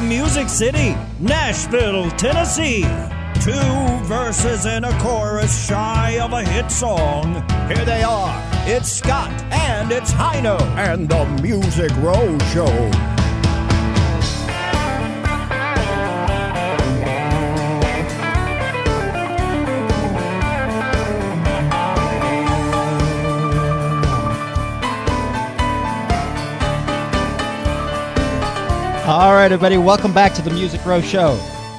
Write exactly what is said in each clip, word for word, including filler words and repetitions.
Music City, Nashville, Tennessee. Two verses and a chorus shy of a hit song. Here they are. It's Scott and it's Hino and the Music Row Show. All right, everybody, welcome back to the Music Row Show.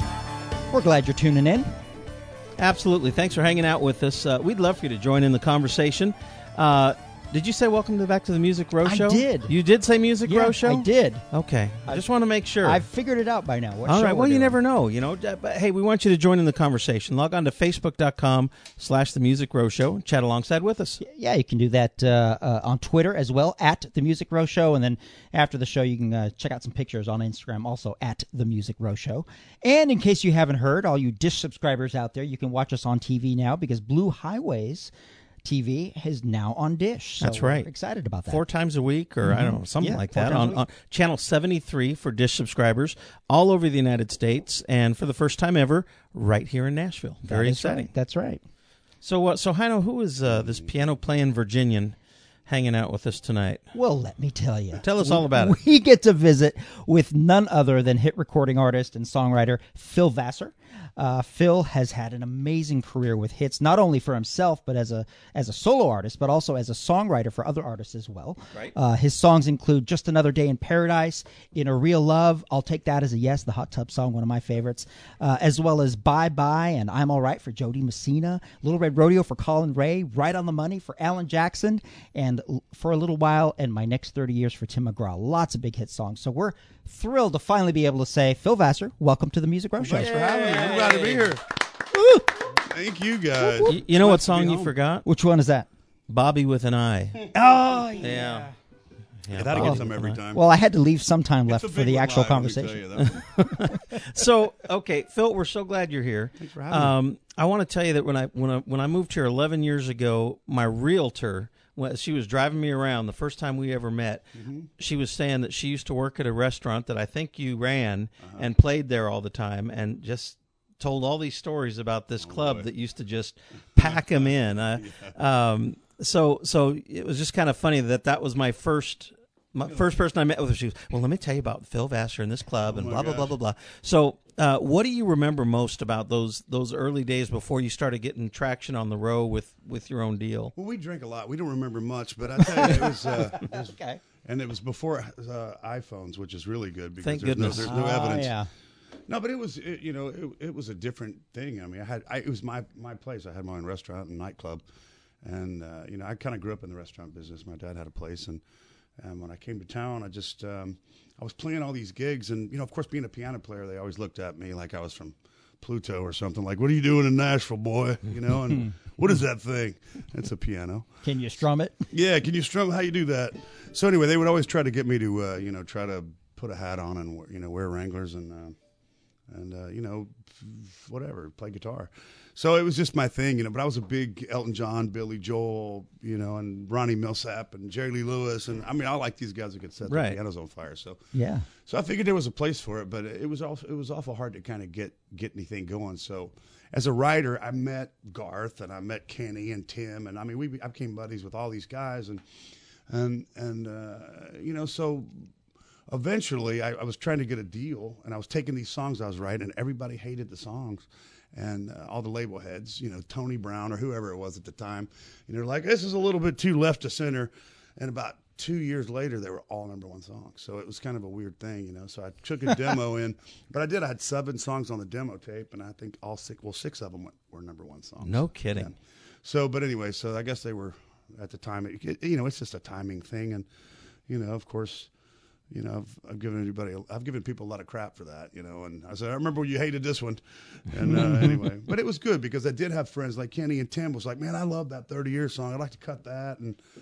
We're glad you're tuning in. Absolutely. Thanks for hanging out with us. Uh, we'd love for you to join in the conversation. Uh, did you say welcome to back to the Music Row Show? I did. You did say Music yeah, Row Show? I did. Okay. I, I just want to make sure. I've figured it out by now. What All show right. we're Well, you doing. never know. You know. But hey, we want you to join in the conversation. Log on to facebook.com slash the Music Row Show and chat alongside with us. Yeah, you can do that uh, uh, on Twitter as well, at the Music Row Show. And then after the show, you can uh, check out some pictures on Instagram, also at the Music Row Show. And in case you haven't heard, all you Dish subscribers out there, you can watch us on T V now because Blue Highways T V is now on Dish. So That's right. We're excited about that. Four times a week, or mm-hmm. I don't know, something yeah, like that, on, on channel seventy-three for Dish subscribers all over the United States, and for the first time ever, right here in Nashville. Very exciting. Right. That's right. So, uh, so Hino, who is uh, this piano-playing Virginian hanging out with us tonight? Well, let me tell you. Tell us all about we, it. We get to visit with none other than hit recording artist and songwriter Phil Vassar. Uh, Phil has had an amazing career with hits, not only for himself, but as a as a solo artist, but also as a songwriter for other artists as well. Right. Uh, his songs include Just Another Day in Paradise, In a Real Love, I'll Take That as a Yes, the Hot Tub song, one of my favorites, uh, as well as Bye Bye and I'm All Right for Jody Messina, Little Red Rodeo for Colin Ray, Right on the Money for Alan Jackson, and For a Little While and My Next thirty Years for Tim McGraw. Lots of big hit songs. So we're thrilled to finally be able to say, Phil Vassar, welcome to the Music Row Show. Thanks for having me. I'm glad to be here. Woo! Thank you, guys. You, you know Nice what to song be you home. forgot? Which one is that? Bobby with an I. Oh, yeah. Yeah. Yeah, Yeah, that'll Bobby get them with every an I. time. Well, I had to leave some time It's left a for big the one actual live, let me tell conversation. you, though. So, okay, Phil, we're so glad you're here. Thanks for having me. Um, I want to tell you that when I when I when I moved here eleven years ago, my realtor, when she was driving me around the first time we ever met, Mm-hmm. she was saying that she used to work at a restaurant that I think you ran Uh-huh. and played there all the time, and just told all these stories about this club boy. that used to just pack them in. Uh, um, so so it was just kind of funny that that was my first. My first person I met with her, she was, well, let me tell you about Phil Vassar and this club and my blah, blah, blah, gosh. blah, blah. So uh, what do you remember most about those those early days before you started getting traction on the row with, with your own deal? Well, we drink a lot. We don't remember much, but I tell you, it was, uh, it was Okay. and it was before uh, iPhones, which is really good because Thank there's, goodness. no, there's no Oh, evidence. yeah. No, but it was, it, you know, it, it was a different thing. I mean, I had, I, it was my my place. I had my own restaurant and nightclub, and uh, you know, I kind of grew up in the restaurant business. My dad had a place, and and when I came to town, I just um, I was playing all these gigs, and you know, of course, being a piano player, they always looked at me like I was from Pluto or something. Like, what are you doing in Nashville, boy? You know, and what is that thing? It's a piano. Can you strum it? Yeah, can you strum? How you do that? So anyway, they would always try to get me to, uh, you know, try to put a hat on and you know wear Wranglers and uh, and uh, you know whatever, play guitar. So it was just my thing, you know. But I was a big Elton John, Billy Joel, you know, and Ronnie Millsap and Jerry Lee Lewis, and I mean, I like these guys that could set their Right. pianos on fire. So Yeah. so I figured there was a place for it, but it was also, it was awful hard to kind of get get anything going. So as a writer, I met Garth and I met Kenny and Tim, and I mean, we I became buddies with all these guys, and and and uh, you know, so eventually I, I was trying to get a deal, and I was taking these songs I was writing, and everybody hated the songs. And uh, all the label heads, you know, Tony Brown or whoever it was at the time, and they're like, this is a little bit too left to center. And about two years later, they were all number one songs. So it was kind of a weird thing, you know. So I took a demo in, but I did. I had seven songs on the demo tape, and I think all six, well, six of them went, were number one songs. No kidding. Yeah. So, but anyway, so I guess they were at the time. It, it, you know, it's just a timing thing, and you know, of course. You know, I've, I've given everybody, I've given people a lot of crap for that, you know, and I said, I remember when you hated this one. And uh, anyway, but it was good because I did have friends like Kenny and Tim was like, man, I love that thirty year song. I'd like to cut that. And,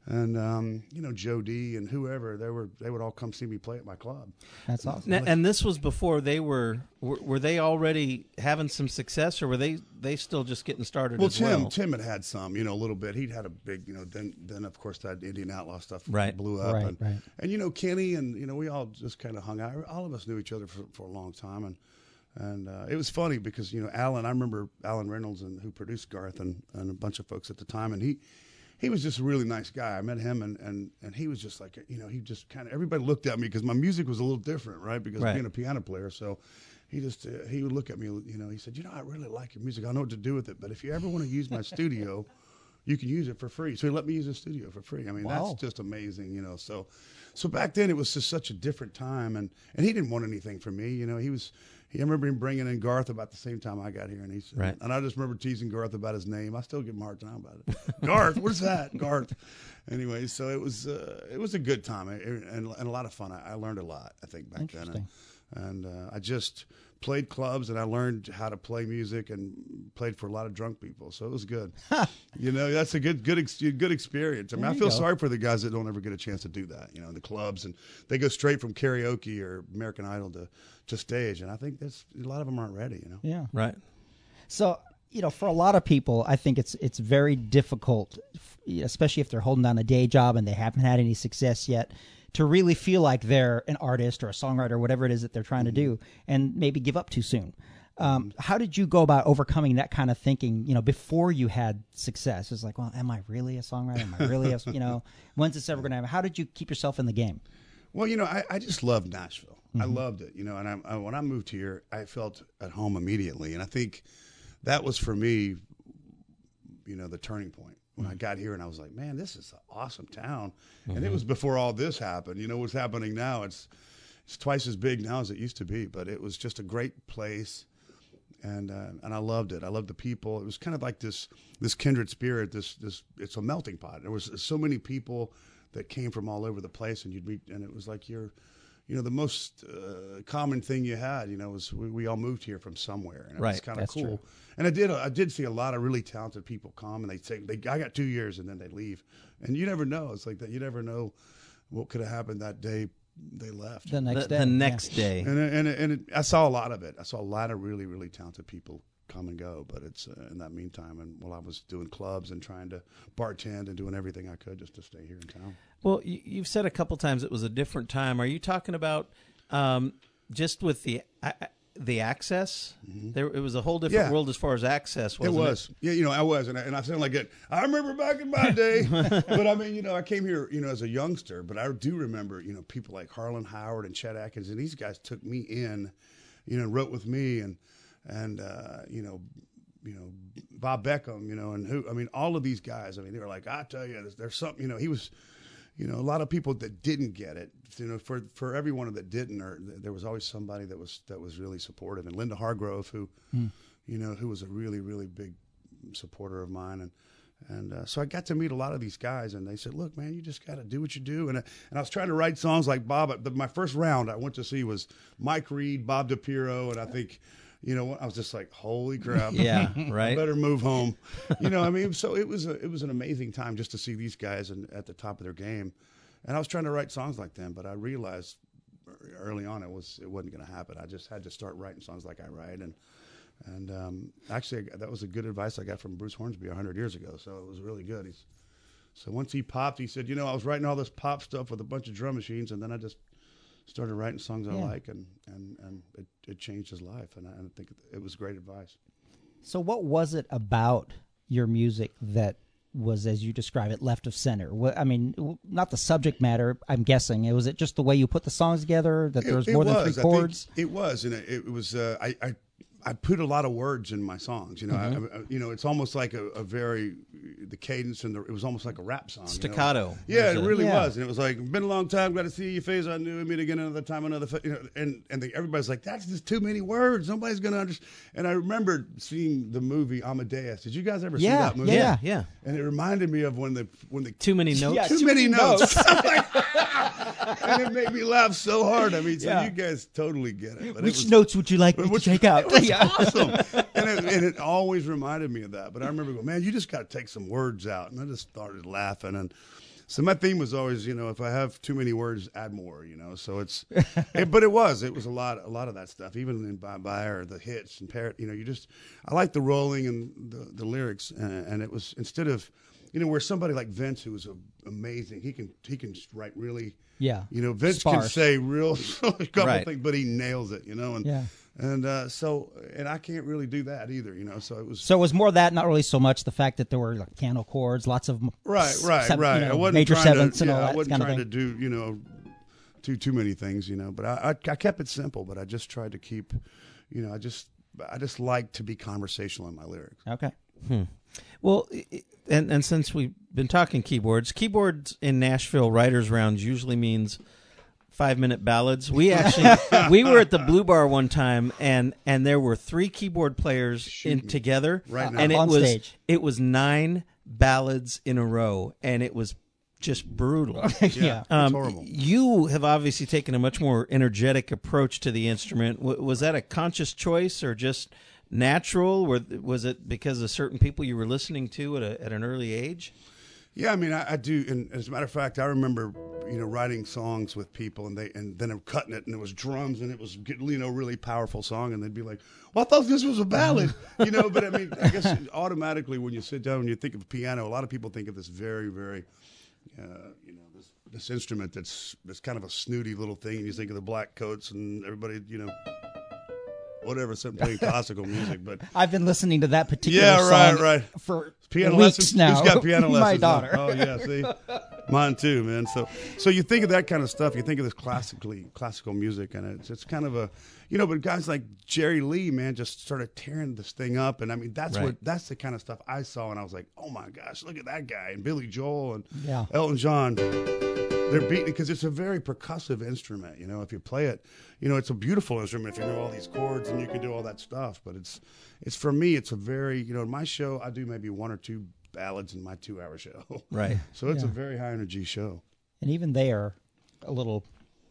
and um, you know Joe D and whoever they were, they would all come see me play at my club. That's awesome. Now, and this was before they were, were were they already having some success, or were they they still just getting started? Well, as Tim well? Tim had had some, you know, a little bit. He'd had a big, you know, then then of course that Indian Outlaw stuff Right. blew up, Right, and, right. and you know Kenny and you know we all just kind of hung out. All of us knew each other for, for a long time, and and uh, it was funny because you know Alan, I remember Alan Reynolds and who produced Garth and, and a bunch of folks at the time, and he. He was just a really nice guy. I met him, and, and, and he was just like, you know, he just kind of, everybody looked at me because my music was a little different, right? Because Right. being a piano player. So he just, uh, he would look at me, you know, he said, you know, I really like your music. I know what to do with it. But if you ever want to use my studio, you can use it for free. So he let me use the studio for free. I mean, Wow. that's just amazing, you know. So so back then it was just such a different time. And, and he didn't want anything from me. You know, he was, he, I remember him bringing in Garth about the same time I got here. And he said, Right. and I just remember teasing Garth about his name. I still give him a hard time about it. Garth, what's that? Garth. Anyway, so it was uh, it was a good time and, and, and a lot of fun. I, I learned a lot, I think, back then. Interesting. And, and uh, I just played clubs and I learned how to play music and played for a lot of drunk people. So it was good. You know, that's a good good ex- good experience. I mean, There I you feel go. sorry for the guys that don't ever get a chance to do that, you know, in the clubs. And they go straight from karaoke or American Idol to, to stage. And I think that's a lot of them aren't ready, you know. Yeah. Right. So, you know, for a lot of people, I think it's it's very difficult, f- especially if they're holding down a day job and they haven't had any success yet, to really feel like they're an artist or a songwriter or whatever it is that they're trying to do, and maybe give up too soon. Um, how did you go about overcoming that kind of thinking, you know, before you had success? It's like, well, am I really a songwriter? Am I really a, you know, when's this ever going to happen? How did you keep yourself in the game? Well, you know, I, I just loved Nashville. I loved it, you know, and I, I, when I moved here, I felt at home immediately. And I think that was for me, you know, the turning point. When I got here and I was like, man, this is an awesome town. And it was before all this happened. You know, what's happening now, it's it's twice as big now as it used to be. But it was just a great place. And uh, and I loved it. I loved the people. It was kind of like this this kindred spirit. This this it's a melting pot. There was so many people that came from all over the place, and you'd meet, and it was like you're, you know, the most uh, common thing you had, you know, was we, we all moved here from somewhere, and it was Right, kind of that's cool. true. And I did I did see a lot of really talented people come, and they say they I got two years, and then they leave, and you never know. It's like that. You never know what could have happened that day they left. The next The, day. the yeah. next day. And it- and it, and it, I saw a lot of it. I saw a lot of really really talented people come and go. But it's uh, in that meantime, and while I was doing clubs and trying to bartend and doing everything I could just to stay here in town. Well, you, you've said a couple times it was a different time. Are you talking about um, just with the uh, the access? There, it was a whole different Yeah. world as far as access. It Wasn't was, yeah, you know, I was, and I, and I sound like it. I remember back in my day, but I mean, you know, I came here, you know, as a youngster, but I do remember, you know, people like Harlan Howard and Chet Atkins, and these guys took me in, you know, and wrote with me, and and uh, you know, you know, Bob Beckham, you know, and who, I mean, all of these guys, I mean, they were like, I tell you, there's, there's something, you know, he was. You know, a lot of people that didn't get it. You know, for for everyone that didn't, or there was always somebody that was that was really supportive. And Linda Hargrove, who, you know, who was a really really big supporter of mine, and and uh, so I got to meet a lot of these guys, and they said, "Look, man, you just got to do what you do." And I, and I was trying to write songs like Bob. But my first round I went to see was Mike Reed, Bob DiPiero, and I think. You know, I was just like, "Holy crap!" Yeah, I right. better move home. You know, I mean, so it was a, it was an amazing time just to see these guys and at the top of their game. And I was trying to write songs like them, but I realized early on it was it wasn't going to happen. I just had to start writing songs like I write, and and um, actually that was a good advice I got from Bruce Hornsby a hundred years ago. So it was really good. He's so once he popped, he said, "You know, I was writing all this pop stuff with a bunch of drum machines, and then I just." Started writing songs I Yeah. like, and, and, and it, it changed his life, and I, and I think it was great advice. So what was it about your music that was, as you describe it, left of center? What, I mean, w- not the subject matter, I'm guessing. It was it just the way you put the songs together, that there was more than three I think chords? it was, and it, it was. Uh, I, I I put a lot of words in my songs. You know, Mm-hmm. I, I, you know, it's almost like a, a very the cadence and the, it was almost like a rap song. you know? Staccato. Yeah, Was it it? really Yeah. was, and it was like been a long time. Got to see your face. I knew. Meet again another time, another. Fa-, you know, and and the, everybody's like, that's just too many words. Nobody's gonna understand. And I remember seeing the movie Amadeus. Did you guys ever see Yeah, that movie? yeah. Yeah. And it reminded me of when the when the Too many notes. Yeah. too, Too many many notes. And it made me laugh so hard. I mean, so Yeah. you guys totally get it. But it Which was, notes would you like me to which- take out? It was awesome. And it, and it always reminded me of that. But I remember going, man, you just got to take some words out. And I just started laughing. And So my theme was always, you know, if I have too many words, add more, you know. So it's, it, but it was, it was a lot, a lot of that stuff, even in Bye Bye or the hits and Parrot, you know, you just, I like the rolling and the, the lyrics. And, and it was, instead of, you know, where somebody like Vince, who was a, amazing, he can, he can just write really, Yeah. you know, Vince Sparse. can say real, a couple Right. things, but he nails it, you know. And, Yeah. and uh, so, and I can't really do that either, you know. So it was, So it was more that, not really so much the fact that there were like piano chords, lots of right, right, seven- right. you know, I wasn't major trying sevenths to, and yeah, all I that wasn't kind of trying thing. to do, you know, too too many things, you know. But I, I, I kept it simple. But I just tried to keep, you know, I just, I just like to be conversational in my lyrics. Okay. Well, i- and and since we've been talking keyboards, keyboards in Nashville writers' rounds usually means five minute ballads. We actually we were at the Blue Bar one time, and and there were three keyboard players in together, Right now. and it On was stage. it was nine ballads in a row, and it was just brutal. Yeah. It's Um, horrible. You have obviously taken a much more energetic approach to the instrument. W- was that a conscious choice or just natural? Or was it because of certain people you were listening to at a, at an early age? Yeah, I mean, I, I do. And as a matter of fact, I remember, you know, writing songs with people, and they, and then I'm cutting it, and it was drums, and it was, you know, really powerful song, and they'd be like, "Well, I thought this was a ballad," you know. But I mean, I guess automatically when you sit down and you think of a piano, a lot of people think of this very, very, uh, you know, this this instrument that's that's kind of a snooty little thing, and you think of the black coats and everybody, you know, whatever, sitting playing classical music, but. I've been listening to that particular Yeah, right, song right. for Piano weeks lessons? now. Who's got piano lessons? My now? daughter. Oh yeah, see, mine too, man. So, so you think of that kind of stuff. You think of this classically classical music, and it's it's kind of a, you know. But guys like Jerry Lee, man, just started tearing this thing up, and I mean, that's Right. what that's the kind of stuff I saw, and I was like, oh my gosh, look at that guy, and Billy Joel and Yeah. Elton John. They're beating because it's a very percussive instrument. You know, if you play it, you know, it's a beautiful instrument if you know all these chords and you can do all that stuff. But it's, it's for me, it's a very, you know, in my show, I do maybe one or two ballads in my two-hour show. Right. So it's a Yeah. very high energy show. And even they are a little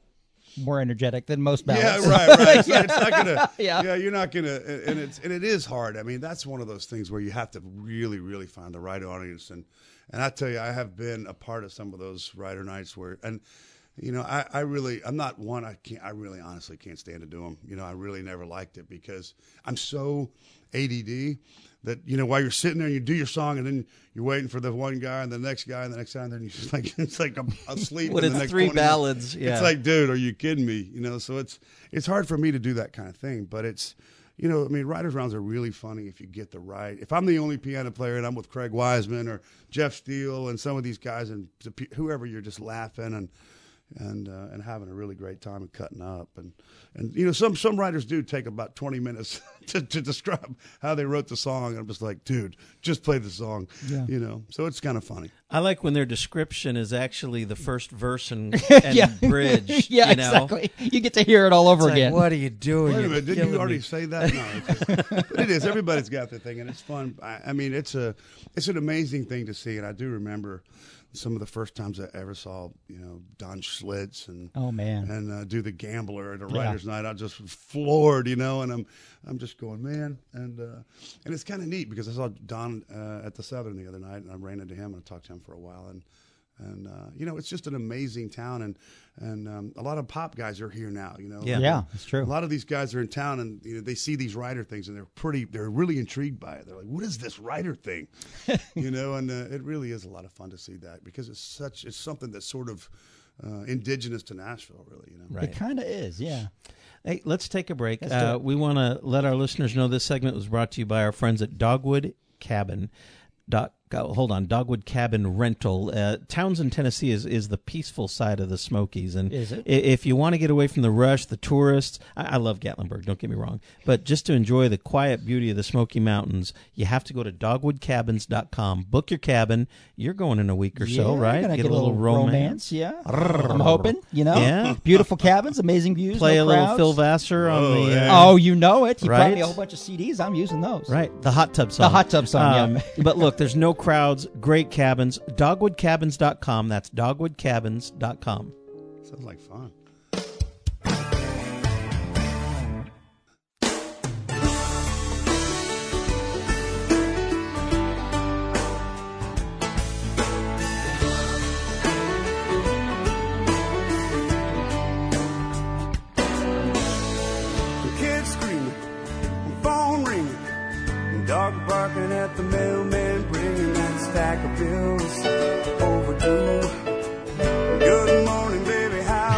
more energetic than most ballads. Yeah, right, right. So it's not gonna. Yeah. yeah, you're not gonna, and it's and it is hard. I mean, that's one of those things where you have to really, really find the right audience. And and I tell you, I have been a part of some of those writer nights where, and you know, I, I really, I'm not one. I can't. I really, honestly, can't stand to do them. You know, I really never liked it because I'm so A D D that, you know, while you're sitting there and you do your song and then you're waiting for the one guy and the next guy and the next guy and then you just like it's like I'm asleep. When in the it's next three twenty minutes. ballads, yeah. It's like, dude, are you kidding me? You know, so it's it's hard for me to do that kind of thing. But it's, you know, I mean, writers' rounds are really funny if you get the right. If I'm the only piano player and I'm with Craig Wiseman or Jeff Steele and some of these guys and whoever, you're just laughing and and uh, and having a really great time and cutting up and and you know some some writers do take about twenty minutes to, to describe how they wrote the song. And I'm just like, dude, just play the song. Yeah. You know, so it's kind of funny. I like when their description is actually the first verse and, and Yeah. bridge. yeah, you know? exactly. You get to hear it all over It's like, again. what are you doing? Wait a You're minute, didn't killing you already me. say that? No, it's just, but it is. Everybody's got their thing, and it's fun. I, I mean, it's a it's an amazing thing to see, and I do remember some of the first times I ever saw, you know, Don Schlitz and Oh, man. and uh, do the Gambler at a Yeah. writers' night. I just was floored, you know, and I'm I'm just going, man, and uh, and it's kind of neat because I saw Don uh, at the Southern the other night, and I ran into him and I talked to him for a while, and. And uh, you know, it's just an amazing town, and and um, a lot of pop guys are here now. You know, Yeah. Yeah, it's true. a lot of these guys are in town, and you know, they see these writer things, and they're pretty, they're really intrigued by it. They're like, "What is this writer thing?" you know, and uh, it really is a lot of fun to see that because it's such, it's something that's sort of uh, indigenous to Nashville, really. You know, Right. It kind of is, yeah. Hey, let's take a break. Let's do Uh, it. we want to let our listeners know this segment was brought to you by our friends at Dogwood Cabin. Dot, go- hold on, Dogwood Cabin Rental. Uh, Townsend, Tennessee is, is the peaceful side of the Smokies. And Is it? i- if you want to get away from the rush, the tourists, I, I love Gatlinburg, don't get me wrong, but just to enjoy the quiet beauty of the Smoky Mountains, you have to go to dogwood cabins dot com. Book your cabin. You're going in a week or so, Yeah, right? Gonna Get get a little romance. Yeah, I'm hoping. You know, Yeah. beautiful cabins, amazing views. Play no a little crowds. Phil Vassar on Oh, the... yeah. Uh, Oh, you know it. He brought Right? me a whole bunch of C Ds. I'm using those. Right, the hot tub song. The hot tub song, Um, yeah. but look, there's no crowds, great cabins. dogwood cabins dot com. That's dogwood cabins dot com. sounds like fun.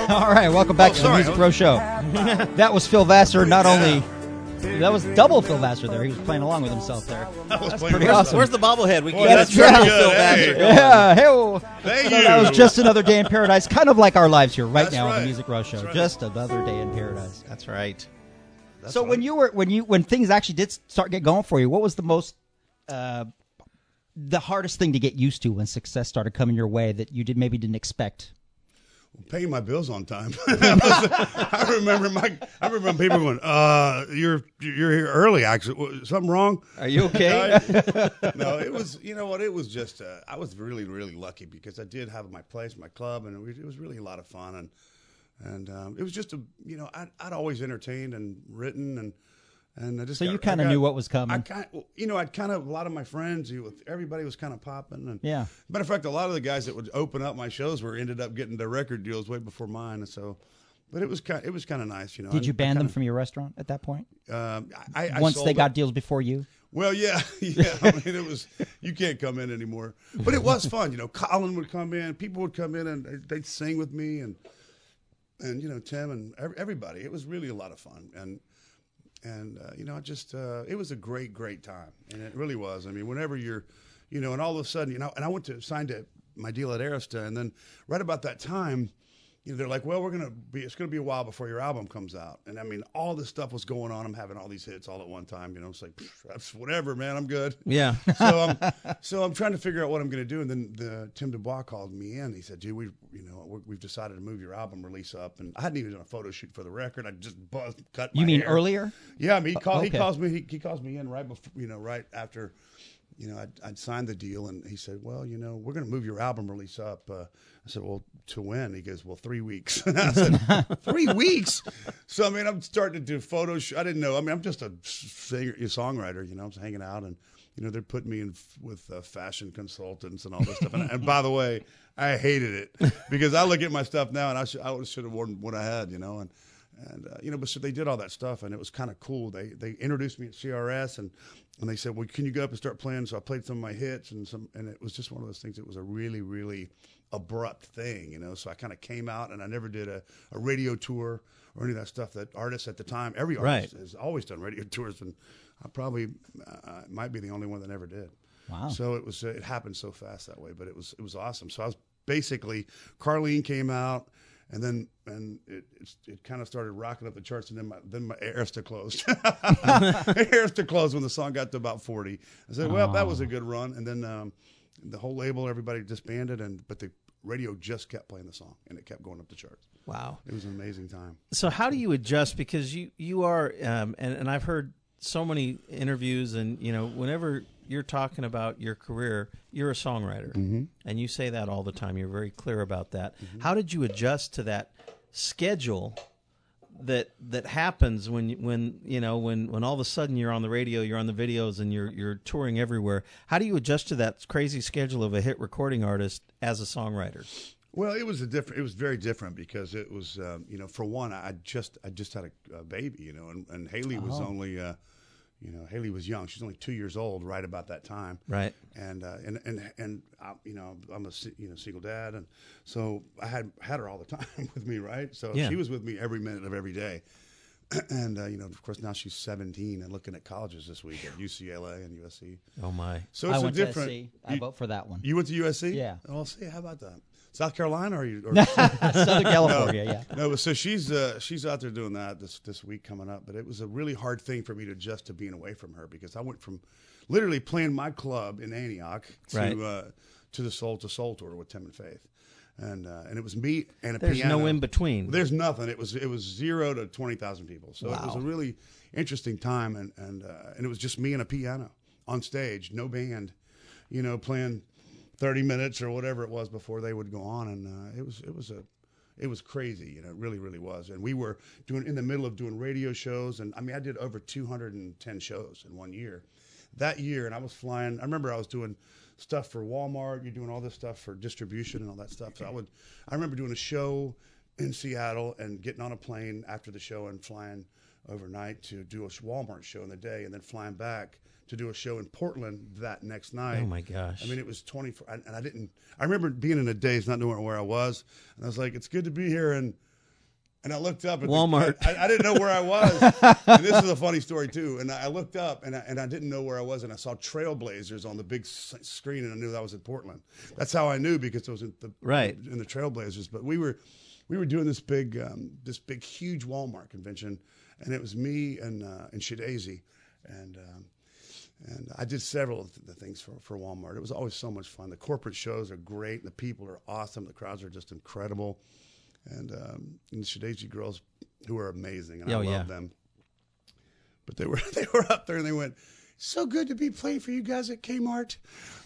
All right, welcome back Oh, to sorry. the Music Row Show. That was Phil Vassar. Not only that was double Phil Vassar there. He was playing along with himself there. I was That's playing pretty with awesome. Where's the bobblehead? We Boy, get that's a triple pretty Phil good. Vassar Hey. going. Yeah, hey, Thank so you. that was just another day in paradise, kind of like our lives here right That's now on right. the Music Row Show. That's right. Just another day in paradise. That's right. That's so right. when you were when you when things actually did start get going for you, what was the most uh, the hardest thing to get used to when success started coming your way that you did maybe didn't expect? Paying my bills on time. I remember my. I remember people going, "Uh, you're you're here early. Actually, something wrong? Are you okay? No, it was. You know what? It was just. Uh, I was really really lucky because I did have my place, my club, and it was, it was really a lot of fun. And and um, it was just a. You know, I'd, I'd always entertained and written and. And I just So got- you I kind of got- knew what was coming. I kind, you know, I'd kind of a lot of my friends, you, everybody was kind of popping, and Yeah. Matter of fact, a lot of the guys that would open up my shows were ended up getting their record deals way before mine, and so. But it was kind, it was kind of nice, you know. Did I- you I ban them kinda- from your restaurant at that point? Um, I, I Once sold they got it. deals before you? Well, yeah, yeah. I mean, it was you can't come in anymore, but it was fun. You know, Colin would come in, people would come in, and they'd sing with me, and and you know Tim and ev- everybody. It was really a lot of fun, and. And, uh, you know, it just, uh, it was a great, great time. And it really was. I mean, whenever you're, you know, and all of a sudden, you know, and I went to sign to my deal at Arista. And then right about that time, you know, they're like, well, we're going to be, it's going to be a while before your album comes out. And I mean, all this stuff was going on. I'm having all these hits all at one time. You know, it's like, that's whatever, man. I'm good. Yeah. so I'm, so I'm trying to figure out what I'm going to do. And then the, Tim Dubois called me in. He said, dude, we, you know, we're, we've decided to move your album release up. And I hadn't even done a photo shoot for the record. I just buzzed, cut my You mean hair. earlier? Yeah, I mean, he, call, okay. he calls me. He, he calls me in right before, you know, right after, you know, I'd, I'd signed the deal, and he said, "Well, you know, we're going to move your album release up." Uh, I said, "Well, to when?" He goes, "Well, three weeks." I said, three weeks?" So I mean, I'm starting to do photo. Sh- I didn't know. I mean, I'm just a singer, a songwriter. You know, I'm just hanging out, and you know, they're putting me in f- with uh, fashion consultants and all this stuff. And, and by the way, I hated it because I look at my stuff now, and I should I should have worn what I had, you know, and. And, uh, you know, but so they did all that stuff, and it was kind of cool. They they introduced me at C R S, and, and they said, well, can you go up and start playing? So I played some of my hits, and some, and it was just one of those things. It was a really, really abrupt thing, you know. So I kind of came out, and I never did a, a radio tour or any of that stuff that artists at the time, every artist Right. has always done radio tours, and I probably uh, might be the only one that never did. Wow. So it was uh, it happened so fast that way, but it was it was awesome. So I was basically, Carlene came out. And then, and it it, it kind of started rocking up the charts, and then my then my Arista closed. Arista closed when the song got to about forty. I said, "Well, that was a good run." And then um, the whole label, everybody disbanded, and but the radio just kept playing the song, and it kept going up the charts. Wow. It was an amazing time. So how do you adjust? Because you you are, um, and and I've heard so many interviews, and you know, whenever you're talking about your career, you're a songwriter, Mm-hmm. and you say that all the time. You're very clear about that. How did you adjust to that schedule that that happens when you- when you know when when all of a sudden you're on the radio, you're on the videos, and you're you're touring everywhere? How do you adjust to that crazy schedule of a hit recording artist as a songwriter? Well, it was a different. It was very different because it was, um, you know, for one, I just I just had a, a baby, you know, and, and Haley was Oh. only, uh, you know, Haley was young. She's only two years old, right about that time. Right. And uh, and and and I, you know, I'm a si- you know single dad, and so I had had her all the time with me, right? So Yeah. she was with me every minute of every day. And uh, you know, of course, now she's seventeen and looking at colleges this week at U C L A and U S C. Oh my. So it's I a went different. to S C. I you, vote for that one. you went to U S C? Yeah. Oh, I'll see. How about that? South Carolina, or are you? Or, Southern California, yeah. No, but so she's uh, she's out there doing that this this week coming up. But it was a really hard thing for me to adjust to being away from her because I went from literally playing my club in Antioch to Right. uh, to the Soul to Soul tour with Tim and Faith, and uh, and it was me and a There's piano. no in between. There's nothing. It was it was zero to twenty thousand people. So it was Wow. a really interesting time, and and uh, and it was just me and a piano on stage, no band, you know, playing thirty minutes or whatever it was before they would go on, and uh, it was it was a it was crazy, you know, it really really was. And we were doing in the middle of doing radio shows, and I mean I did over two hundred ten shows in one year. That year, and I was flying. I remember I was doing stuff for Walmart. You're doing all this stuff for distribution and all that stuff. So I would, I remember doing a show in Seattle and getting on a plane after the show and flying overnight to do a Walmart show in the day, and then flying back to do a show in Portland that next night. Oh my gosh. I mean, it was twenty-four, and and I didn't. I remember being in a daze, not knowing where I was, and I was like, "It's good to be here in And I looked up at Walmart. The, I, I didn't know where I was. And this is a funny story too. And I looked up and I, and I didn't know where I was. And I saw Trailblazers on the big s- screen, and I knew that was in Portland. That's how I knew, because it was in the Right. in the Trailblazers. But we were we were doing this big um, this big huge Walmart convention, and it was me and uh, and Shadazy, and. Um, And I did several of the things for, for Walmart. It was always so much fun. The corporate shows are great. The people are awesome. The crowds are just incredible. And, um, and the Shadazy girls, who are amazing, and Oh, I love yeah. them. But they were they were up there, and they went, "So good to be playing for you guys at Kmart."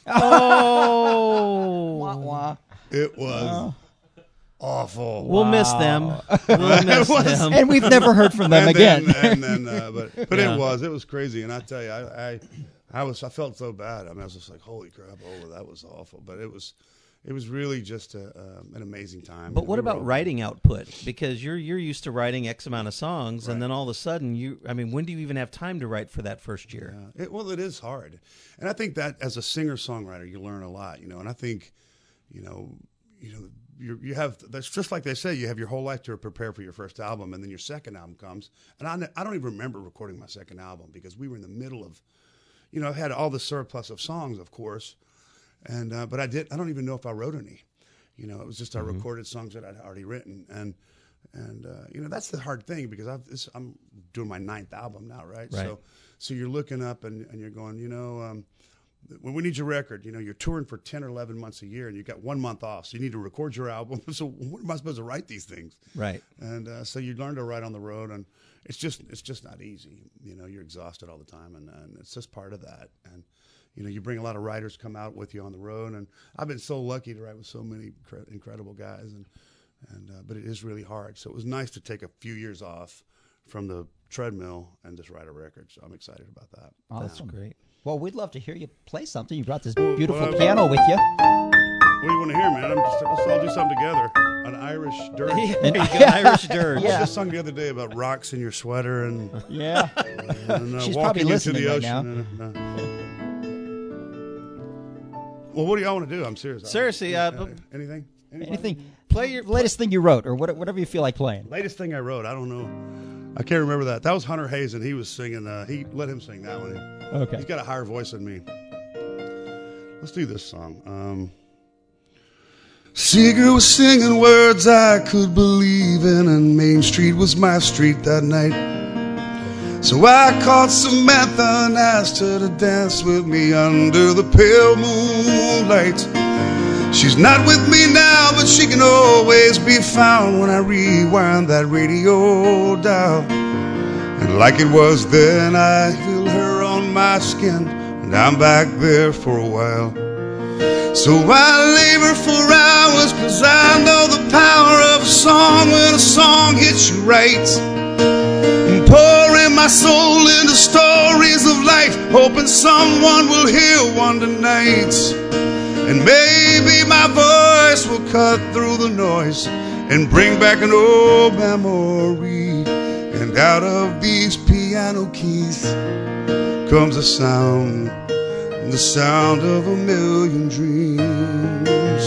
Oh, Wah, wah. It was awful. we'll miss them. We'll miss them. And we've never heard from them and again. Then, and then, uh, but but Yeah. it was it was crazy, and I tell you, I, I I was I felt so bad. I mean, I was just like, holy crap, oh, that was awful. But it was it was really just a, um, an amazing time. But And what we were about all- writing output? Because you're you're used to writing X amount of songs, Right. and then all of a sudden, you I mean, when do you even have time to write for that first year? Yeah. It, well, it is hard, and I think that as a singer songwriter, you learn a lot. You know, and I think, you know, you know. You you have that's just like they say, you have your whole life to prepare for your first album, and then your second album comes. And I, I don't even remember recording my second album, because we were in the middle of, you know, I had all the surplus of songs, of course, and uh, but I did I don't even know if I wrote any. You know, it was just I Mm-hmm. recorded songs that I'd already written, and and uh, you know, that's the hard thing, because I've this, I'm doing my ninth album now, right? Right. So so you're looking up and, and you're going, you know. Um, When we need your record, you know, you're touring for ten or eleven months a year, and you got one month off, so you need to record your album. So when am I supposed to write these things? Right. And uh, so you learn to write on the road, and it's just it's just not easy. You know, you're exhausted all the time, and, and it's just part of that. And you know, you bring a lot of writers come out with you on the road, and I've been so lucky to write with so many cre- incredible guys, and and uh, but it is really hard. So it was nice to take a few years off from the treadmill and just write a record. So I'm excited about that. That's Awesome. great. Well, we'd love to hear you play something. You brought this beautiful well, piano with you. What do you want to hear, man? I'm just, let's all do something together. An Irish dirge. There you go, Irish dirge. Yeah. I just sung the other day about rocks in your sweater and, Yeah. and uh, She's walking probably into listening the right ocean. now. And, uh, well, what do y'all want to do? I'm serious. Seriously, uh, Uh, anything? Anybody? Anything? Play your Latest thing you wrote, or what- whatever you feel like playing. Latest thing I wrote. I don't know. I can't remember that. That was Hunter Hayes, and he was singing. Uh, he let him sing that one. Okay. He's got a higher voice than me. Let's do this song. Um, Seeger was singing words I could believe in, and Main Street was my street that night. So I called Samantha and asked her to dance with me under the pale moonlight. She's not with me now, but she can always be found when I rewind that radio dial. And like it was then, I feel her on my skin, and I'm back there for a while. So I labor for hours, 'cause I know the power of a song when a song hits you right. I'm pouring my soul into stories of life, hoping someone will hear one tonight. And maybe my voice will cut through the noise and bring back an old memory. And out of these piano keys comes a sound, the sound of a million dreams.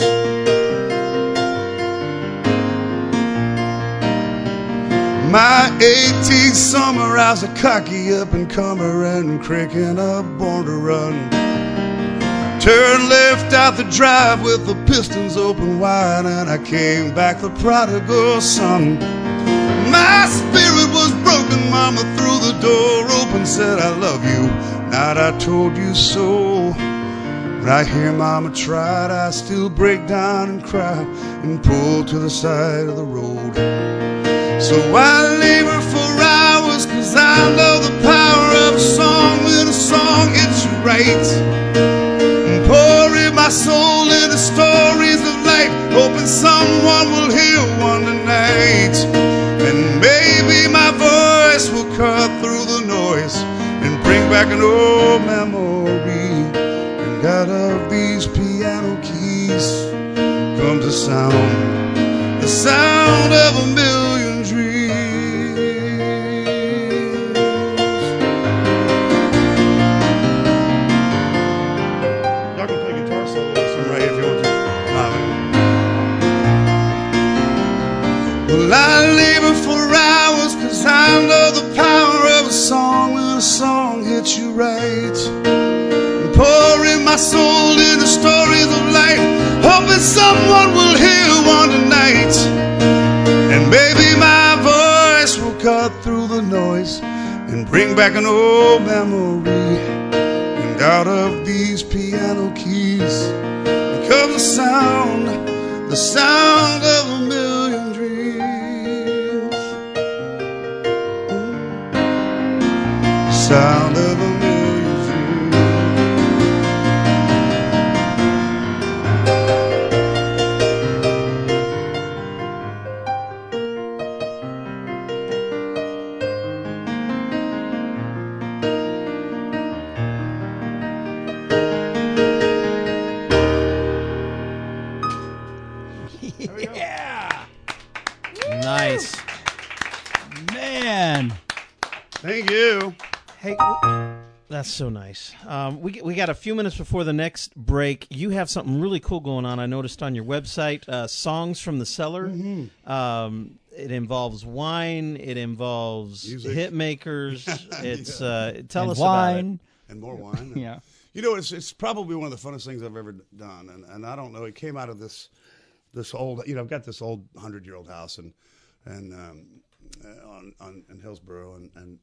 My eighteenth summer, I was a cocky up-and-comer and cranking up Born to Run. Turned left out the drive with the pistons open wide, and I came back the prodigal son. My spirit was broken, mama threw the door open, said I love you, not I told you so. When I hear mama tried, I still break down and cry and pull to the side of the road. So I labor for hours, 'cause I know the power of a song when a song hits you right. I'm pouring my soul into stories of life, hoping someone will hear one tonight. And maybe my voice will cut through the noise and bring back an old memory. And out of these piano keys comes a sound, the sound of a million dreams. Y'all can play guitar solo with some right if you want to. Well, I labor for sound of the power of a song when a song hits you right. I'm pouring my soul into stories of life, hoping someone will hear one tonight. And maybe my voice will cut through the noise and bring back an old memory. And out of these piano keys comes the sound, the sound of a million dreams. Sound of a million dreams. Yeah. Nice. Man. Thank you. Hey, w- that's so nice. Um, we we got a few minutes before the next break. You have something really cool going on. I noticed on your website, uh, Songs from the Cellar. Mm-hmm. Um, it involves wine. It involves Music. hit makers. It's uh, tell And us wine. And more wine. Yeah. You know, it's it's probably one of the funnest things I've ever done, and and I don't know. It came out of this this old, you know, I've got this old hundred year old house and and um, uh, on on in Hillsboro, and and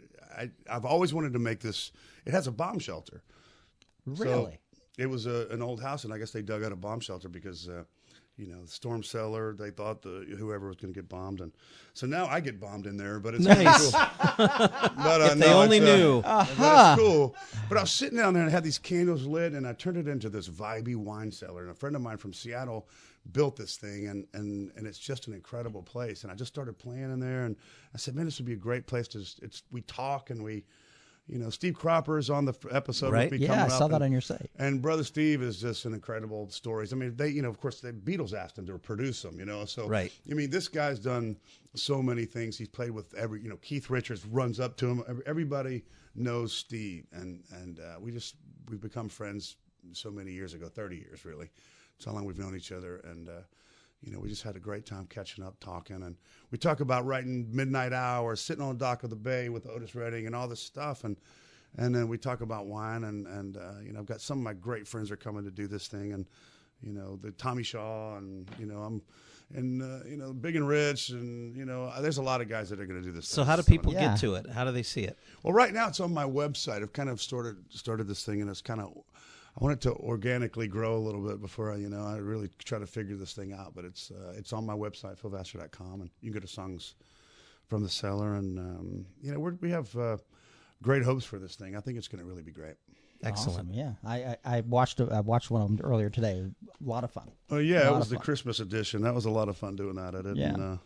I I've always wanted to make this. It has a bomb shelter. Really? So it was a, an old house, and I guess they dug out a bomb shelter because. Uh, You know, the storm cellar. They thought the whoever was going to get bombed, and so now I get bombed in there. But it's Nice. pretty cool. But, uh, If they no, only it's, uh, knew. But it's cool. But I was sitting down there and I had these candles lit, and I turned it into this vibey wine cellar. And a friend of mine from Seattle built this thing, and and and it's just an incredible place. And I just started playing in there, and I said, man, this would be a great place to. Just, it's we talk and we. You know, Steve Cropper is on the f- episode Right. with me Yeah, coming I saw up, that and, on your site. And Brother Steve is just an incredible stories. I mean, they, you know, of course, the Beatles asked him to produce them, you know. So, Right. I mean, this guy's done so many things. He's played with every, you know, Keith Richards runs up to him. Every- Everybody knows Steve, and and uh, we just we've become friends so many years ago, thirty years really. That's how long we've known each other, and. Uh, You know, we just had a great time catching up, talking, and we talk about writing Midnight Hour, sitting on the dock of the bay with Otis Redding, and all this stuff, and and then we talk about wine, and and uh, you know, I've got some of my great friends are coming to do this thing, and you know, the Tommy Shaw, and you know, I'm, and uh, you know, Big and Rich, and you know, there's a lot of guys that are going to do this. So thing. how do people Yeah. get to it? How do they see it? Well, right now it's on my website. I've kind of started started this thing, and it's kind of. I want it to organically grow a little bit before I, you know, I really try to figure this thing out. But it's uh, it's on my website, phil vassar dot com, and you can go to Songs from the Cellar, and um, you know, we're, we have uh, great hopes for this thing. I think it's going to really be great. Excellent. Awesome. Yeah, I, I, I watched a, I watched one of them earlier today. A lot of fun. Oh yeah, A it lot was of the fun. Christmas edition. That was a lot of fun doing that. I did. Yeah. And, uh,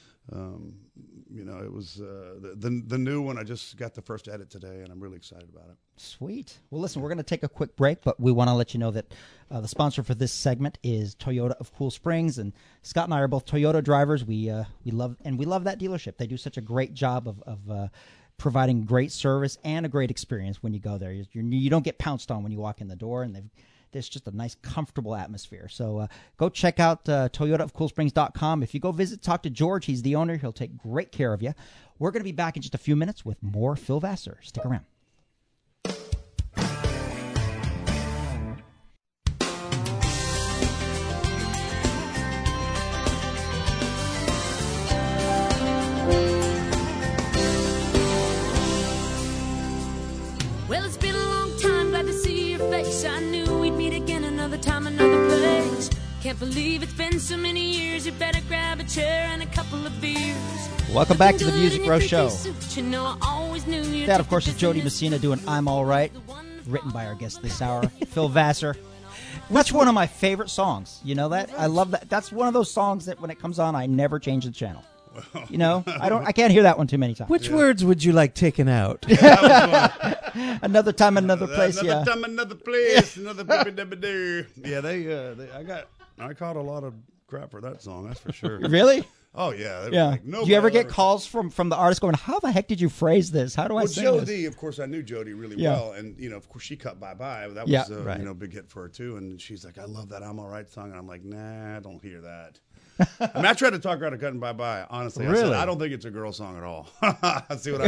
um, you know, it was uh, the, the the new one. I just got the first edit today, and I'm really excited about it. Sweet. Well, listen, we're going to take a quick break, but we want to let you know that uh, the sponsor for this segment is Toyota of Cool Springs, and Scott and I are both Toyota drivers. We uh, we love and we love that dealership. They do such a great job of of uh, providing great service and a great experience when you go there. You, you don't get pounced on when you walk in the door, and they've there's just a nice, comfortable atmosphere. So uh, go check out uh, toyota of cool springs dot com. If you go visit, talk to George. He's the owner. He'll take great care of you. We're going to be back in just a few minutes with more Phil Vassar. Stick around. Well, it's been a long time, glad to see your face. I knew we'd meet again another time, another place. Can't believe it's been so many years. You better grab a chair and a couple of beers. Welcome back to the Music Row Show. You know, I always knew you'd That, take of course, the is Jody business Messina doing I'm All Right, written by our guest this hour, Phil Vassar. That's Which one of my favorite songs. You know that? I love that. That's one of those songs that when it comes on, I never change the channel. You know, I don't. I can't hear that one too many times. Which words would you like taken out? Another time, another place. Another Yeah. time, another place, another baby. Yeah, they, uh, they. I got. I caught a lot of crap for that song. That's for sure. Really? Oh yeah. They were Yeah. Like, Do nobody you ever get ever- calls from from the artist going, "How the heck did you phrase this? How do I Well, sing Jody, this?" of course, I knew Jody really Yeah. well, and you know, of course, she cut Bye Bye. That was Yeah, a right. you know big hit for her too. And she's like, "I love that I'm All Right song," and I'm like, "Nah, I don't hear that." I mean, I tried to talk her out of cutting Bye Bye. Honestly, I Really? said, I don't think it's a girl song at all. See what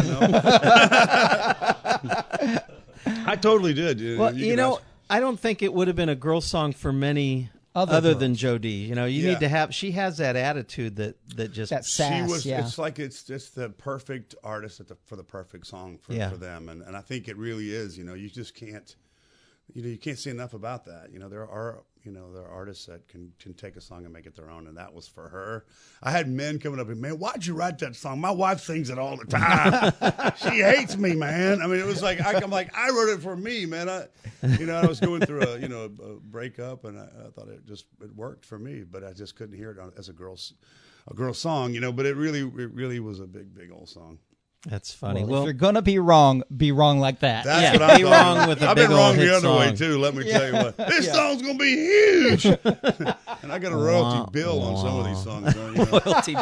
I know? I totally did. dude. Well, you, can know, ask- I don't think it would have been a girl song for many Other other, girls. than Jodie. You know, you Yeah. need to have. She has that attitude that that just. That sass, she was. yeah. It's like it's just the perfect artist at the, for the perfect song for, Yeah. for them, and and I think it really is. You know, you just can't. You know, you can't say enough about that. You know, there are you know there are artists that can can take a song and make it their own, and that was for her. I had men coming up and, man, why'd you write that song? My wife sings it all the time. She hates me, man. I mean, it was like I, I'm like I wrote it for me, man. I, you know, I was going through a you know a breakup, and I, I thought it just it worked for me, but I just couldn't hear it on, as a girl's a girl song, you know. But it really it really was a big big old song. That's funny. Well, Well, if you're gonna be wrong, be wrong like that. That's Yeah, what I'm be talking wrong about. with a I've big been wrong old hit the other way song. too. Let me tell you what, this song's gonna be huge, and I got a royalty bill on some of these songs. so, you know. royalty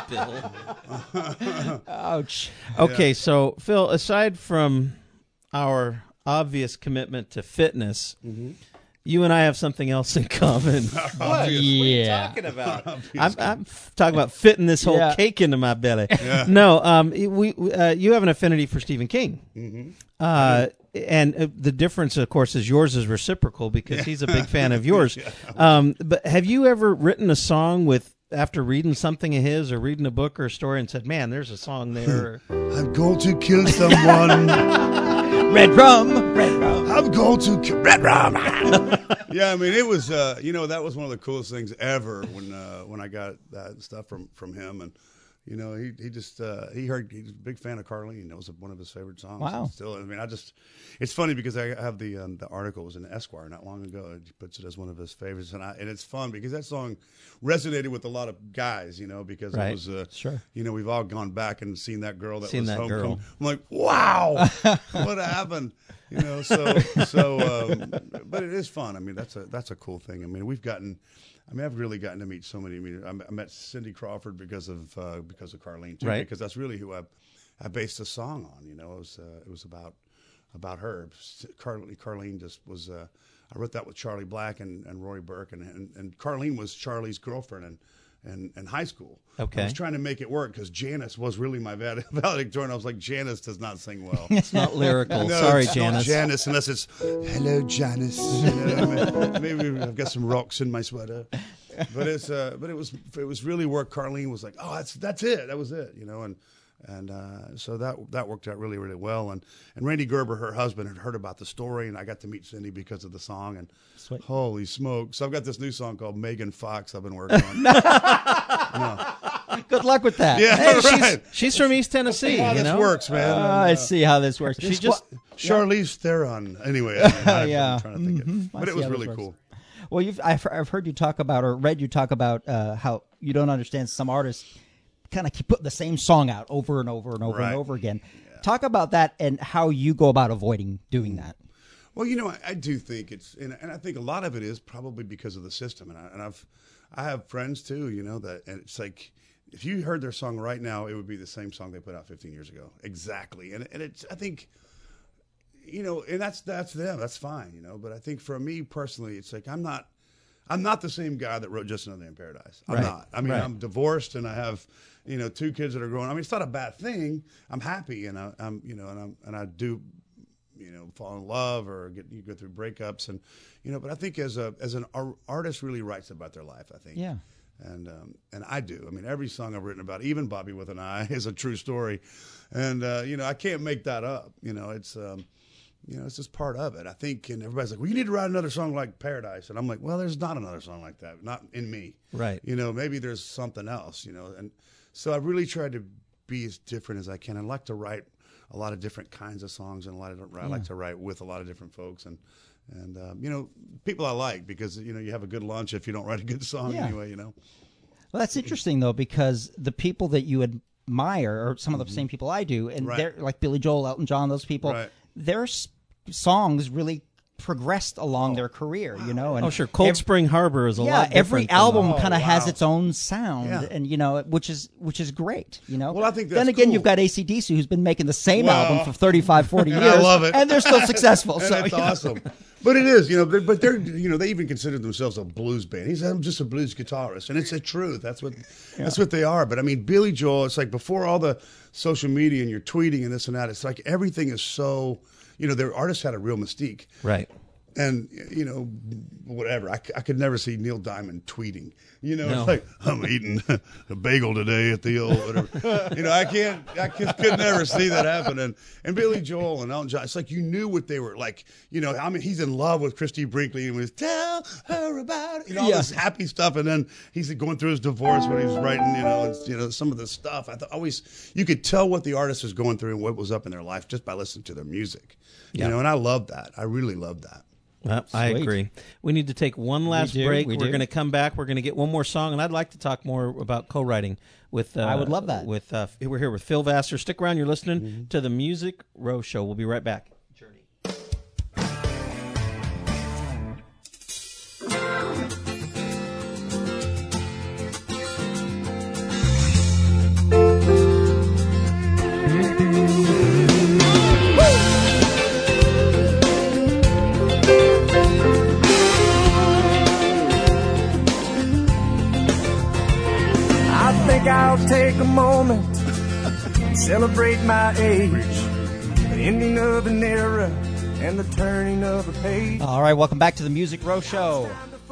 bill. Ouch. Okay, so Phil, aside from our obvious commitment to fitness, you and I have something else in common. What? Yeah. talking about? I'm, I'm talking about fitting this whole Yeah. cake into my belly. No, um, we uh, you have an affinity for Stephen King, Mm-hmm. uh, and uh, the difference, of course, is yours is reciprocal because he's a big fan of yours. Um, but have you ever written a song with after reading something of his or reading a book or a story and said, "Man, there's a song there"? I'm going to kill someone. Red rum. Red rum. I'm going to kill Red Rum. Yeah, I mean, it was uh, you know that was one of the coolest things ever when uh, when I got that stuff from from him, and you know he he just uh, he heard he's a big fan of Carlene. That was one of his favorite songs. Wow. And still, I mean, I just it's funny because I have the um, the article was in Esquire not long ago. He puts it as one of his favorites, and I and it's fun because that song resonated with a lot of guys, you know, because Right. it was uh, Sure. you know we've all gone back and seen that girl that Seen was that home. girl. I'm like, wow, what happened? You know, so so, um, but it is fun. I mean, that's a that's a cool thing. I mean, we've gotten, I mean, I've really gotten to meet so many. I mean, I met Cindy Crawford because of uh, because of Carlene too, Right. because that's really who I I based the song on. You know, it was uh, it was about about her. Carlene, Carlene just was. Uh, I wrote that with Charlie Black and, and Roy Burke, and, and and Carlene was Charlie's girlfriend and. In, in high school. Okay. I was trying to make it work because Janice was really my val- valedictorian. I was like, Janice does not sing well. It's not lyrical. No, Sorry, it's not Janice. Janice, unless it's hello, Janice. You know, maybe I've got some rocks in my sweater. But it's uh, but it was it was really where Carlene was like, oh, that's that's it, that was it, you know, and and uh, so that that worked out really really well. And and Randy Gerber, her husband, had heard about the story, and I got to meet Cindy because of the song. And Sweet. holy smoke! So I've got this new song called Megan Fox I've been working on. Good luck with that. Yeah, Hey, right. she's, she's from East Tennessee. How you this know? works, man. Uh, And, I uh, see how this works. She just Charlize Theron. Anyway, I mean, I, Yeah. I'm trying to think of it. I But it see was how this really works. cool. Well, you've I've, I've heard you talk about or read you talk about uh, how you don't understand some artists kind of keep putting the same song out over and over and over Right. and over again. Talk about that and how you go about avoiding doing that. Well, you know, I, I do think it's, and, and I think a lot of it is probably because of the system. And, I, and I've, I have friends too, you know, that, and it's like, if you heard their song right now, it would be the same song they put out fifteen years ago. Exactly. And, and it's, I think, you know, and that's, that's them. That's fine, you know. But I think for me personally, it's like, I'm not, I'm not the same guy that wrote Just Another Day in Paradise. I'm Right. not. I mean, Right. I'm divorced and I have, you know, two kids that are growing. I mean, it's not a bad thing. I'm happy and I, I'm, you know, and I'm, and I do, you know, fall in love or get you go through breakups and, you know, but I think as a as an ar- artist really writes about their life. I think. Yeah. And um, and I do. I mean, every song I've written about, even Bobby with an Eye, is a true story, and uh, you know, I can't make that up. You know, it's. Um, You know, it's just part of it. I think, and everybody's like, well, you need to write another song like Paradise. And I'm like, well, there's not another song like that. Not in me. Right. You know, maybe there's something else, you know. And so I really tried to be as different as I can. I like to write a lot of different kinds of songs, and a lot of, I like to write with a lot of different folks. And, and um, you know, people I like because, you know, you have a good lunch if you don't write a good song Yeah. anyway, you know. Well, that's interesting though, because the people that you admire are some of the same people I do, and Right. they're like Billy Joel, Elton John, those people. Right. Their s- songs really progressed along their career, you know. And Oh, sure. Cold ev- Spring Harbor is a yeah, lot different every than- album Oh, kind of has wow. its own sound, Yeah. and you know, which is which is great, you know. Well, I think then that's again, cool. you've got A C D C, who's been making the same Well, album for thirty-five, forty and years, I love it. and they're still successful. And so that's you know. awesome. But it is, you know. They're, but they're, you know, they even consider themselves a blues band. He's I'm just a blues guitarist, and it's the truth. That's what, yeah. that's what they are. But I mean, Billy Joel. It's like before all the social media and you're tweeting and this and that. It's like everything is so, you know, their artists had a real mystique, right? And, you know, whatever. I, I could never see Neil Diamond tweeting. You know, No. it's like, I'm eating a bagel today at the old whatever. You know, I can't, I could, could never see that happen. And, and Billy Joel and Elton John, it's like you knew what they were like. You know, I mean, he's in love with Christy Brinkley and was, tell her about it. You know, all Yeah. this happy stuff. And then he's going through his divorce when he was writing, you know, and, you know, some of the stuff. I thought always, you could tell what the artist was going through and what was up in their life just by listening to their music. Yeah. You know, and I love that. I really love that. Uh, I Sweet. agree. We need to take one last do, break. we We're do. going to come back. We're going to get one more song, and I'd like to talk more about co-writing with. Uh, I would love that. With uh, we're here with Phil Vassar. Stick around. You're listening Mm-hmm. to the Music Row Show. We'll be right back. Journey. I think I'll take a moment and celebrate my age, the ending of an era and the turning of a page. All right, welcome back to the Music Row Show.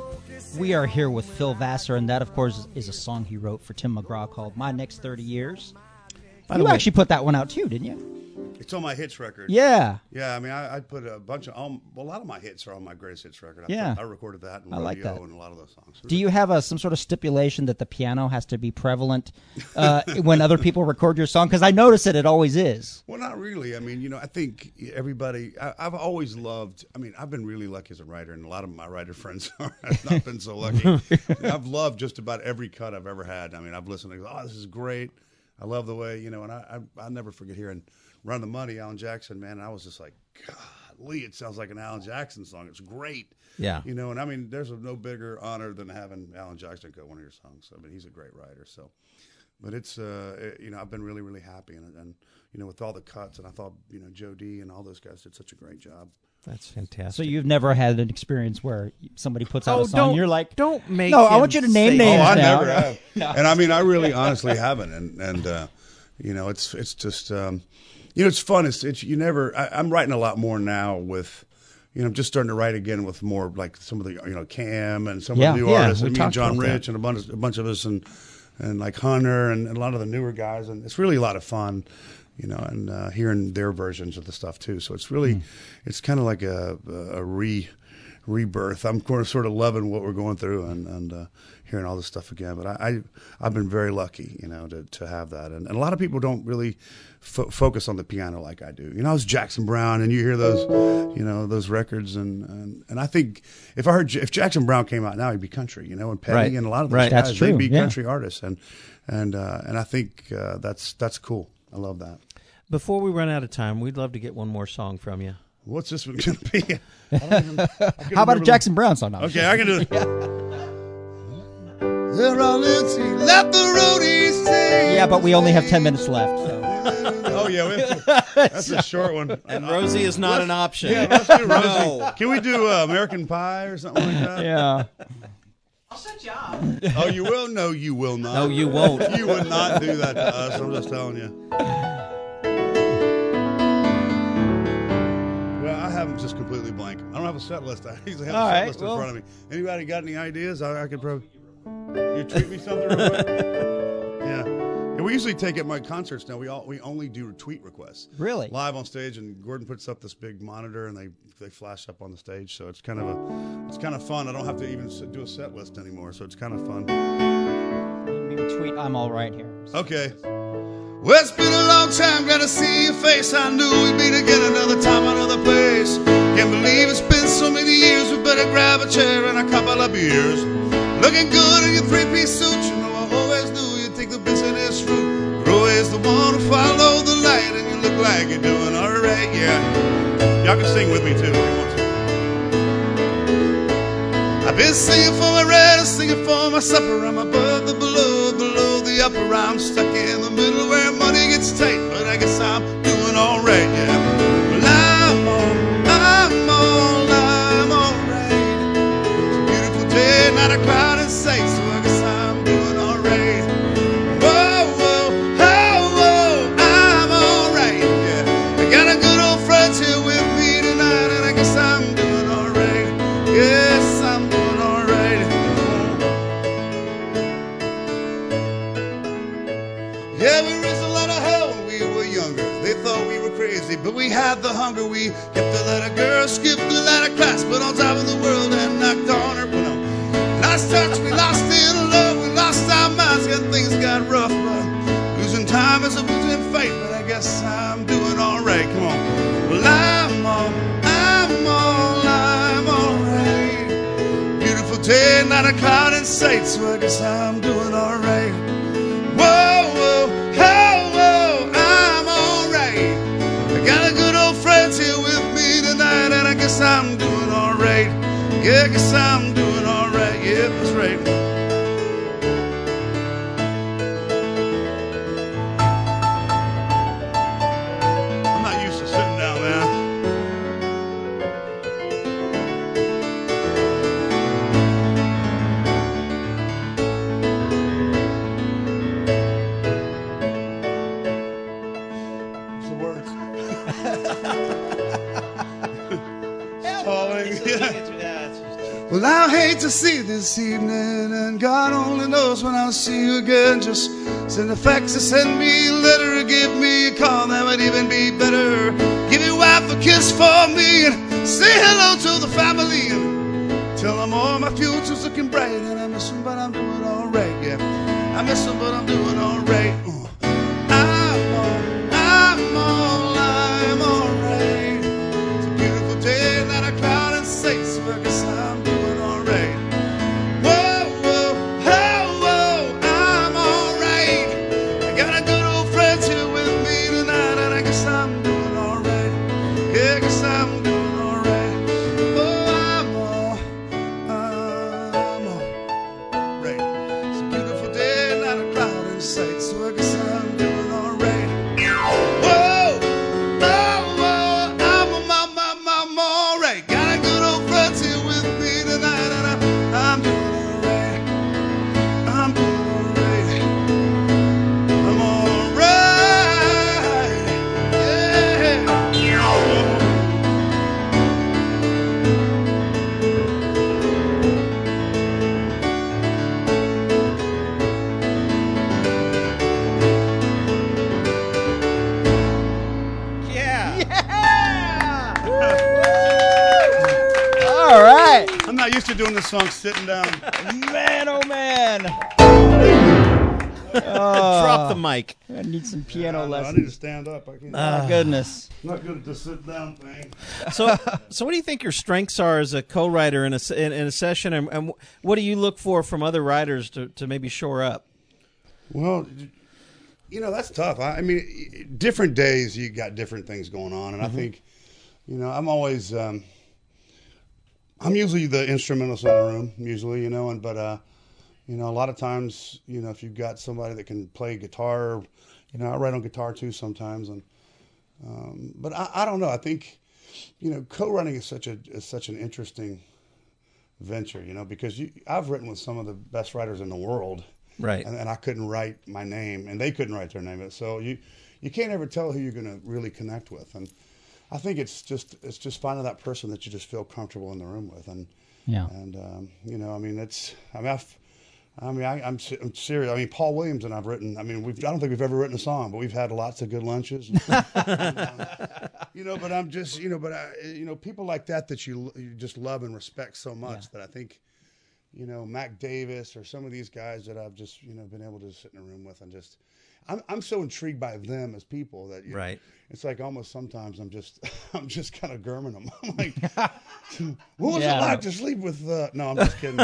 We are here with Phil Vassar, and that, of course, is a song he wrote for Tim McGraw called My Next thirty Years. By the You way- actually put that one out, too, didn't you? It's on my hits record. Yeah. Yeah, I mean, I, I put a bunch of, um, well, a lot of my hits are on my greatest hits record. I Yeah. put, I recorded that and I like radio that. and a lot of those songs. Do you have a, some sort of stipulation that the piano has to be prevalent uh, when other people record your song? Because I notice that it always is. Well, not really. I mean, you know, I think everybody, I, I've always loved, I mean, I've been really lucky as a writer, and a lot of my writer friends are, have not been so lucky. I've loved just about every cut I've ever had. I mean, I've listened to, oh, this is great. I love the way, you know, and I, I, I'll never forget hearing Run the Money, Alan Jackson, man. And I was just like, golly, it sounds like an Alan Jackson song. It's great. Yeah. You know, and I mean, there's a, no bigger honor than having Alan Jackson cut one of your songs. I mean, he's a great writer. So, but it's, uh, it, you know, I've been really, really happy. And, and, you know, with all the cuts, and I thought, you know, Joe D and all those guys did such a great job. That's fantastic. So you've never had an experience where somebody puts out Oh, a song don't- and you're like, don't make No, I him want you to name say- names Oh, I now. never have. And I mean, I really honestly haven't. And, and, uh, you know, it's, it's just, um, you know, it's fun. It's, it's you never, I, I'm writing a lot more now with, you know, I'm just starting to write again with more like some of the, you know, Cam and some Yeah, of the new yeah, artists, we and me and talked John about that. Rich and a bunch, a bunch of us, and, and like Hunter and, and a lot of the newer guys. And it's really a lot of fun, you know, and uh, hearing their versions of the stuff too. So it's really, Hmm. it's kind of like a, a re, rebirth. I'm sort of loving what we're going through and, and uh, hearing all this stuff again. But I, I, I've been very lucky, you know, to, to have that. And, and a lot of people don't really fo- focus on the piano like I do. You know, I was Jackson Brown, and you hear those, you know, those records. And, and, and I think if I heard, J- if Jackson Brown came out now, he'd be country, you know, and Petty Right. and a lot of those Right. guys, That's true, they'd be yeah. country artists. And, and, uh, and I think uh, that's, that's cool. I love that. Before we run out of time, we'd love to get one more song from you. What's this one going to be? I don't even, I can how about a remember Jackson Brown song? No, Okay, I can do it. Let the roadies sing. Yeah, but we only have ten minutes left. So. Oh yeah, we have to, that's a short one. And Rosie is not an option. Yeah, let's do Rosie. No. Can we do uh, American Pie or something like that? Yeah. Oh, you will? No, you will not. No, you won't. You would not do that to us. I'm just telling you. Well, I have them just completely blank. I don't have a set list. I usually have All a set right, list well- in front of me. Anybody got any ideas? I, I could probably. You tweet me something real quick? Yeah. And we usually take at my concerts now. We all we only do tweet requests. Really? Live on stage, and Gordon puts up this big monitor, and they they flash up on the stage. So it's kind of a it's kind of fun. I don't have to even s- do a set list anymore. So it's kind of fun. Maybe tweet I'm all right here. Okay. Well, it's been a long time, glad to see your face. I knew we'd meet again another time, another place. Can't believe it's been so many years. We better grab a chair and a couple of beers. Looking good in your three-piece suit. You know I always knew you'd take the business route. You're always the one to follow the light, and you look like you're doing all right, yeah. Y'all can sing with me, too, if you want to. I've been singing for my red and singing for my supper. I'm above the below, below the upper. I'm stuck in the middle where money gets tight, but I guess I'm doing all right, yeah. Well, I'm all, I'm all, I'm Yeah, we raised a lot of hell when we were younger. They thought we were crazy, but we had the hunger. We kept a lot of girls, skipped a lot of class, put on top of the world and knocked on her. But no, lost touch, we lost in love, we lost our minds, got things got rough. But losing time is a losing fight, but I guess I'm doing all right. Come on. Well, I'm all, I'm all, I'm all right. Beautiful day, not a cloud in sight, so I guess I'm doing all right. Whoa, whoa, oh, whoa, I'm all right. I got a good old friends here with me tonight, and I guess I'm doing all right. Yeah, I guess I'm doing all right. Yeah, that's right. Well, I hate to see this evening, and God only knows when I'll see you again. Just send a fax or send me a letter, or give me a call, that would even be better. Give your wife a kiss for me, and say hello to the family, and tell them all my future's looking bright. And I miss them, but I'm doing all right, yeah. I miss them, but I'm doing all right. Uh, I'm all, I'm all, I'm all right. It's a beautiful day, not a cloud in sight, so I guess I'm doing all right. Whoa, whoa, oh, whoa, I'm all right. I got a good old friends here with me tonight, and I guess I'm doing all right. Yeah, I guess I'm doing all right. Oh, I'm all, I'm all right. It's a beautiful day, not a cloud in sight, so I guess I'm doing all right. Whoa, oh, whoa, I'm, I'm, I'm, I'm all right. Got a good old friends here with me tonight, and I'm, I'm doing all right. I'm doing all right. I'm all right. Yeah. Yeah. All right. I'm not used to doing this song sitting down. Man, oh man. Drop the mic. I need some piano I, know, I need to lessons. stand up. I can't. Oh, goodness. I'm not good at the sit down thing. So, so what do you think your strengths are as a co-writer in a s- in, in a session, and, and what do you look for from other writers to, to maybe shore up? Well, you know, that's tough. I, I mean, different days you got different things going on, and I think, you know, I'm always, um, I'm usually the instrumentalist in the room, usually, you know, and but, uh, you know, a lot of times, you know, if you've got somebody that can play guitar, you know, I write on guitar too sometimes, and um, but I, I don't know. I think, you know, co-writing is such a is such an interesting venture, you know, because you, I've written with some of the best writers in the world. Right. And, and I couldn't write my name, and they couldn't write their name. So you you can't ever tell who you're going to really connect with. And I think it's just it's just finding that person that you just feel comfortable in the room with. And Yeah. and um, you know, I mean, it's I mean, I've, I mean, I, I'm, se- I'm serious. I mean, Paul Williams and I've written. I mean, we've I don't think we've ever written a song, but we've had lots of good lunches. And, and, um, you know, but I'm just you know, but I, you know, people like that that you you just love and respect so much that I think. You know, Mac Davis or some of these guys that I've just, you know, been able to sit in a room with and just, I'm I'm so intrigued by them as people that, you Right. know, it's like almost sometimes I'm just, I'm just kind of German them. I'm like, what was Yeah. it like to sleep with, uh, no, I'm just kidding.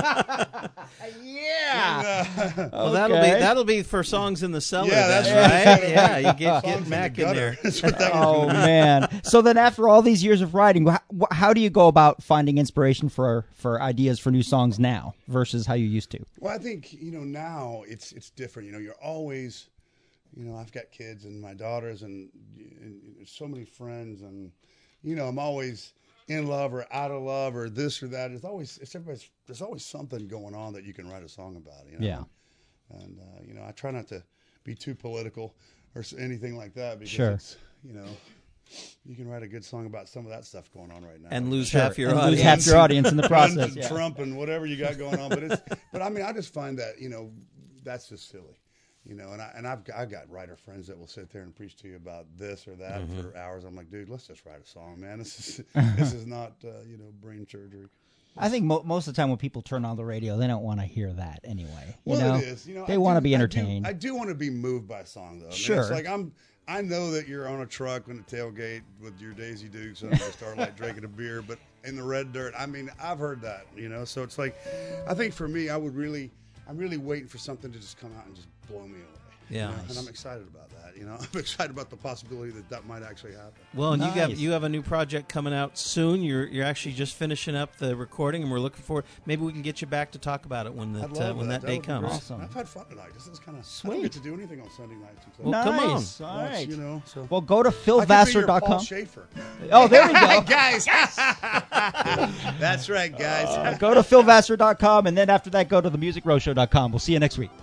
Yeah. And, uh, Well, that'll be Okay. that'll be for songs in the cellar. Yeah, then, that's right. right. Yeah, you get songs get in the Mac in gutter. there. That's what that Oh was. man! So then, after all these years of writing, wh- wh- how do you go about finding inspiration for for ideas for new songs now versus how you used to? Well, I think, you know, now it's it's different. You know, you're always, you know, I've got kids and my daughters and, and so many friends, and, you know, I'm always in love or out of love or this or that. It's always, it's everybody's, there's always something going on that you can write a song about, you know? Yeah. And, uh, you know, I try not to be too political or s- anything like that because Sure. it's, you know, you can write a good song about some of that stuff going on right now. And lose Sure. half your And lose audience. half your audience in the Guns process. and Yeah. Trump and whatever you got going on. But it's, but I mean, I just find that, you know, that's just silly. You know, and I and I've I've got writer friends that will sit there and preach to you about this or that Mm-hmm. for hours. I'm like, dude, let's just write a song, man. This is this is not uh, you know brain surgery. I think mo- most of the time when people turn on the radio, they don't want to hear that anyway. You Well, know? it is. You know, they I want to do- be I do- entertained. I do, want to be moved by a song, though. I mean, Sure. it's like I'm. I know that you're on a truck on a tailgate with your Daisy Dukes under the starlight drinking a beer, but in the red dirt. I mean, I've heard that. You know, so it's like, I think for me, I would really, I'm really waiting for something to just come out and just blow me away. Yeah. You know? And I'm excited about that. You know, I'm excited about the possibility that that might actually happen. Well, and you got Nice. you have a new project coming out soon. You're you're actually just finishing up the recording, and we're looking forward. Maybe we can get you back to talk about it when I'd that uh, love when that, That day would be comes. great. Awesome. I've had fun tonight. This is kind of I Sweet. don't get to do anything on Sunday nights. except Well, come on. Nice. All watch, right. You know, so. Well, go to phil I could be vassar your dot Paul com. Schaefer. Oh, there we go. guys. That's right, guys. Uh, go to phil vassar dot com, and then after that, go to the music row show dot com. We'll see you next week.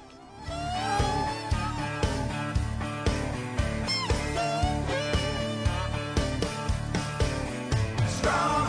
Strong